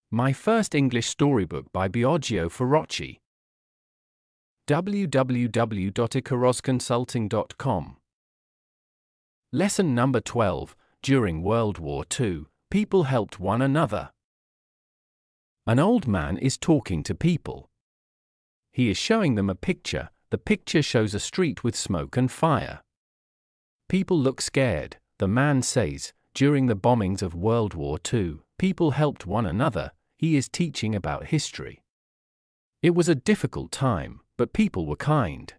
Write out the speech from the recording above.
My First English Storybook by Biagio Ferrocci. www.ikarosconsulting.com. Lesson number 12. During World War II, people helped one another. An old man is talking to people. He is showing them a picture. The picture shows a street with smoke and fire. People look scared. The man says, during the bombings of World War II, people helped one another. He is teaching about history. It was a difficult time, but people were kind.